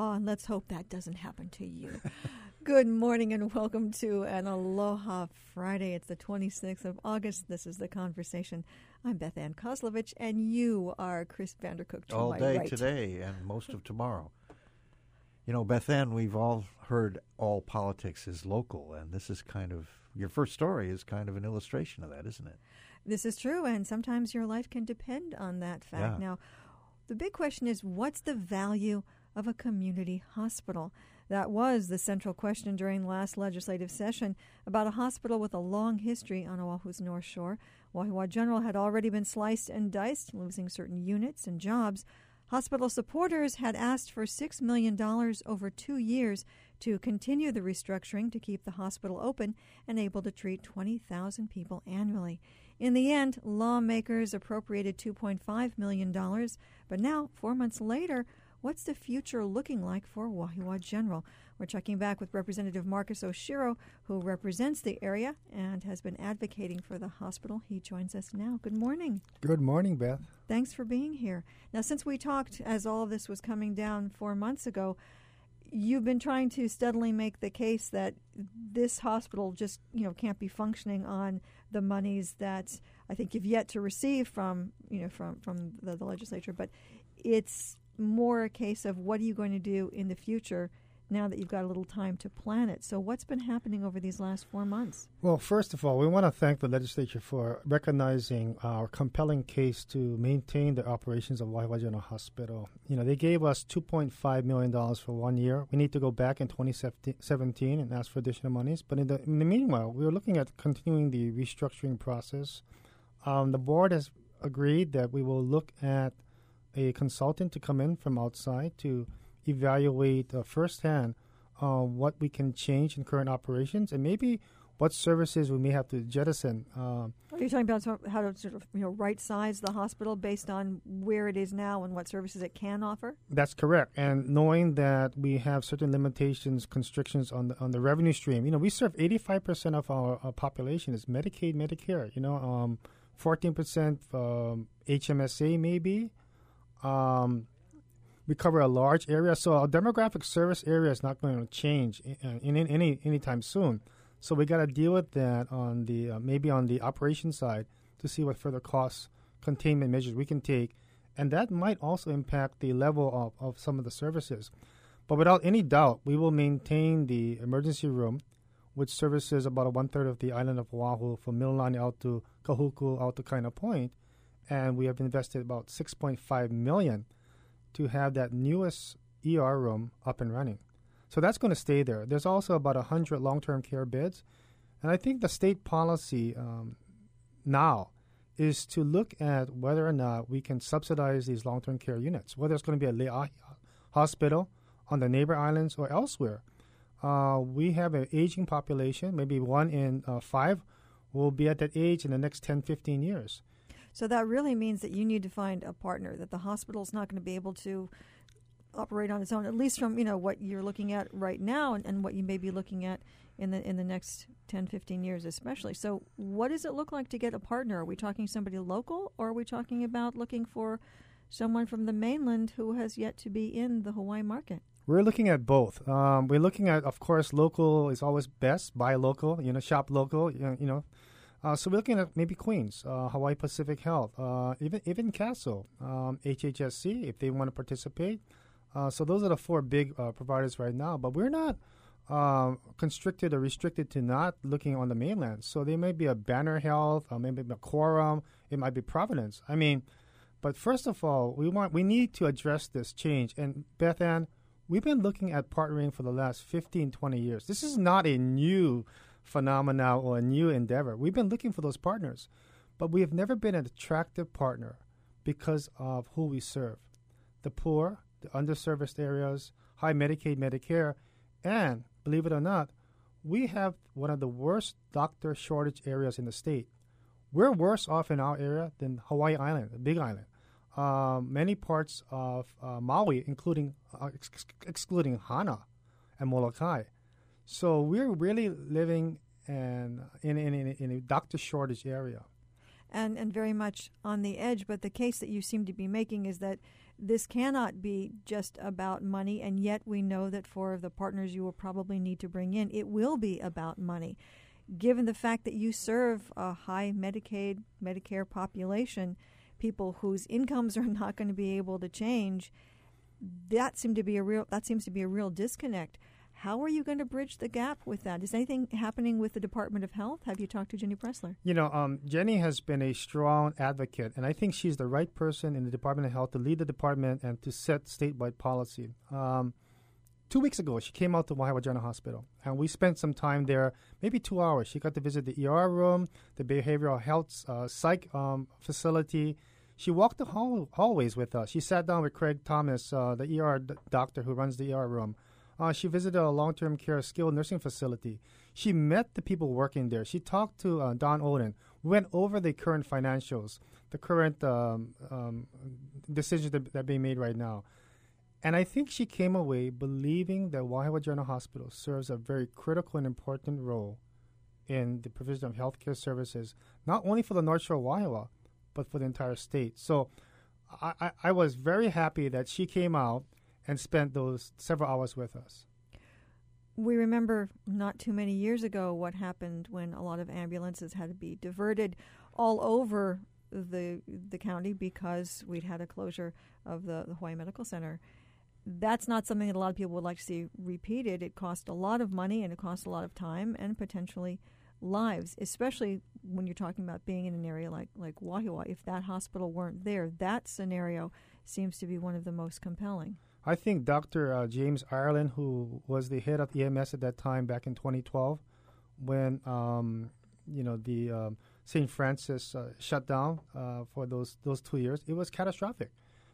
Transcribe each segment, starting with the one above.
Oh, and let's hope that doesn't happen to you. Good morning and welcome to an Aloha Friday. It's the 26th of August. This is The Conversation. I'm Beth Ann Kozlovich, and you are Chris Vandercook to all my day right. Today and most of tomorrow. You know, Beth Ann, we've all heard all politics is local, and this is kind of, your first story is kind of an illustration of that, isn't it? This is true, and sometimes your life can depend on that fact. Yeah. Now, the big question is, what's the value of a community hospital? That was the central question during last legislative session about a hospital with a long history on Oahu's North Shore. Wahiawa General had already been sliced and diced, losing certain units and jobs. Hospital supporters had asked for $6 million over 2 years to continue the restructuring to keep the hospital open and able to treat 20,000 people annually. In the end, lawmakers appropriated $2.5 million, but now, 4 months later, what's the future looking like for Wahiawa General? We're checking back with Representative Marcus Oshiro, who represents the area and has been advocating for the hospital. He joins us now. Good morning. Good morning, Beth. Thanks for being here. Now, since we talked as all of this was coming down 4 months ago, you've been trying to steadily make the case that this hospital just, can't be functioning on the monies that I think you've yet to receive from the legislature. But it's more a case of what are you going to do in the future now that you've got a little time to plan it. So what's been happening over these last 4 months? Well, first of all, we want to thank the legislature for recognizing our compelling case to maintain the operations of Wahiawa General Hospital. They gave us $2.5 million for 1 year. We need to go back in 2017 and ask for additional monies. But in the meanwhile, we were looking at continuing the restructuring process. The board has agreed that we will look at a consultant to come in from outside to evaluate firsthand what we can change in current operations and maybe what services we may have to jettison. Are you talking about how to sort of right size the hospital based on where it is now and what services it can offer? That's correct. And knowing that we have certain limitations, constrictions on the revenue stream. We serve 85% of our population is Medicaid, Medicare. 14% HMSA maybe. We cover a large area, so our demographic service area is not going to change anytime soon. So we got to deal with that on the maybe on the operation side to see what further cost containment measures we can take, and that might also impact the level of some of the services. But without any doubt, we will maintain the emergency room, which services about 1/3 of the island of Oahu from Mililani out to Kahuku out to Kaina Point, and we have invested about $6.5 million to have that newest ER room up and running. So that's going to stay there. There's also about 100 long-term care beds. And I think the state policy now is to look at whether or not we can subsidize these long-term care units, whether it's going to be a Leahi hospital on the neighbor islands or elsewhere. We have an aging population. Maybe 1 in 5 will be at that age in the next 10, 15 years. So that really means that you need to find a partner, that the hospital's not going to be able to operate on its own, at least from what you're looking at right now and what you may be looking at in the next 10, 15 years especially. So what does it look like to get a partner? Are we talking somebody local, or are we talking about looking for someone from the mainland who has yet to be in the Hawaii market? We're looking at both. We're looking at, of course, local is always best. Buy local, shop local, So we're looking at maybe Queens, Hawaii Pacific Health, even Castle, HHSC, if they want to participate. So those are the 4 big providers right now. But we're not constricted or restricted to not looking on the mainland. So there may be a Banner Health, maybe a Quorum, it might be Providence. But first of all, we need to address this change. And Beth Ann, we've been looking at partnering for the last 15, 20 years. This is not a new phenomena or a new endeavor. We've been looking for those partners, but we have never been an attractive partner because of who we serve. The poor, the underserviced areas, high Medicaid, Medicare, and believe it or not, we have one of the worst doctor shortage areas in the state. We're worse off in our area than Hawaii Island, the Big Island. Many parts of Maui, including excluding Hana and Molokai. So we're really living in a doctor shortage area. And very much on the edge, but the case that you seem to be making is that this cannot be just about money, and yet we know that for the partners you will probably need to bring in, it will be about money. Given the fact that you serve a high Medicaid, Medicare population, people whose incomes are not going to be able to change, that seems to be a real disconnect. How are you going to bridge the gap with that? Is anything happening with the Department of Health? Have you talked to Jenny Pressler? Jenny has been a strong advocate, and I think she's the right person in the Department of Health to lead the department and to set statewide policy. 2 weeks ago, she came out to Waihawa General Hospital, and we spent some time there, maybe 2 hours. She got to visit the ER room, the behavioral health psych facility. She walked the hallways with us. She sat down with Craig Thomas, the ER doctor who runs the ER room. She visited a long-term care skilled nursing facility. She met the people working there. She talked to Don Oden, went over the current financials, the current decisions that are being made right now. And I think she came away believing that Waihawa General Hospital serves a very critical and important role in the provision of healthcare services, not only for the North Shore of Waihawa, but for the entire state. So I was very happy that she came out and spent those several hours with us. We remember not too many years ago what happened when a lot of ambulances had to be diverted all over the county because we'd had a closure of the Hawaii Medical Center. That's not something that a lot of people would like to see repeated. It cost a lot of money and it cost a lot of time and potentially lives, especially when you're talking about being in an area like Waihawa. If that hospital weren't there, that scenario seems to be one of the most compelling. I think Dr. James Ireland, who was the head of EMS at that time back in 2012, when the St. Francis shut down for those 2 years, it was catastrophic.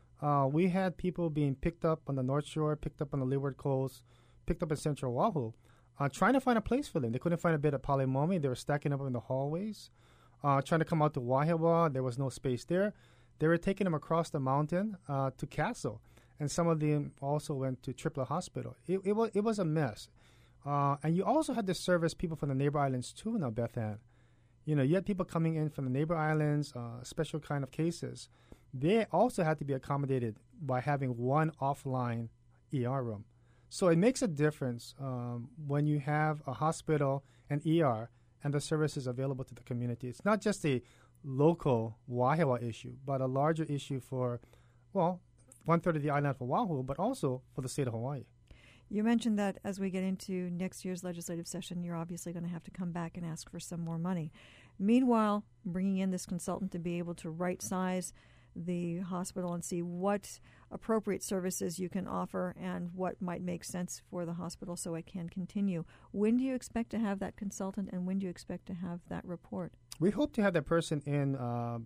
We had people being picked up on the North Shore, picked up on the Leeward Coast, picked up in Central Oahu, trying to find a place for them. They couldn't find a bed at Palemomi. They were stacking up in the hallways. Trying to come out to Waihawa, there was no space there. They were taking them across the mountain to Castle. And some of them also went to Tripler Hospital. It was a mess. And you also had to service people from the neighbor islands too now, Beth Ann. You had people coming in from the neighbor islands, special kind of cases. They also had to be accommodated by having one offline ER room. So it makes a difference when you have a hospital and ER and the services available to the community. It's not just a local Waihawa issue, but a larger issue for, one-third of the island for Oahu, but also for the state of Hawaii. You mentioned that as we get into next year's legislative session, you're obviously going to have to come back and ask for some more money. Meanwhile, bringing in this consultant to be able to right-size the hospital and see what appropriate services you can offer and what might make sense for the hospital so it can continue. When do you expect to have that consultant, and when do you expect to have that report? We hope to have that person in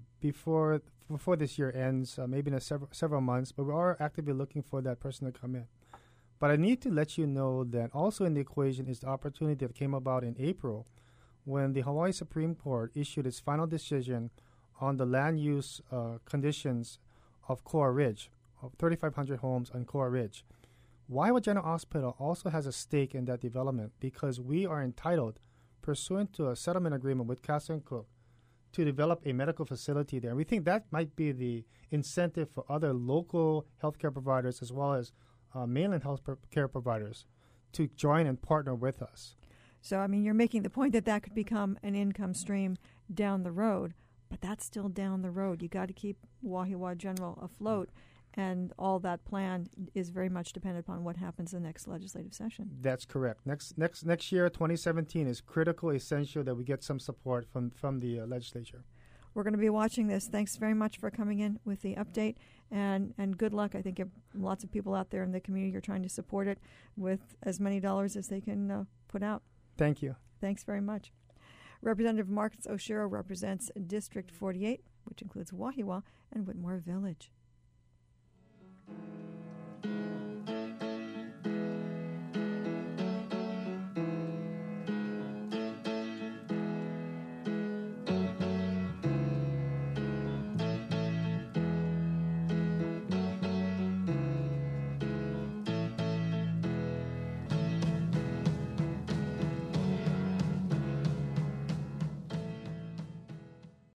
before this year ends, maybe in several months, but we are actively looking for that person to come in. But I need to let you know that also in the equation is the opportunity that came about in April when the Hawaii Supreme Court issued its final decision on the land use conditions of Koa Ridge, of 3,500 homes on Koa Ridge. Waihawa General Hospital also has a stake in that development because we are entitled, pursuant to a settlement agreement with Castle & Cook, to develop a medical facility there. And we think that might be the incentive for other local healthcare providers as well as mainland health care providers to join and partner with us. So, you're making the point that could become an income stream down the road, but that's still down the road. You got to keep Waihawa General afloat, and all that plan is very much dependent upon what happens in the next legislative session. That's correct. Next year, 2017, is critical, essential that we get some support from the legislature. We're going to be watching this. Thanks very much for coming in with the update, and good luck. I think lots of people out there in the community are trying to support it with as many dollars as they can put out. Thank you. Thanks very much. Representative Marcus Oshiro represents District 48, which includes Waihawa and Whitmore Village.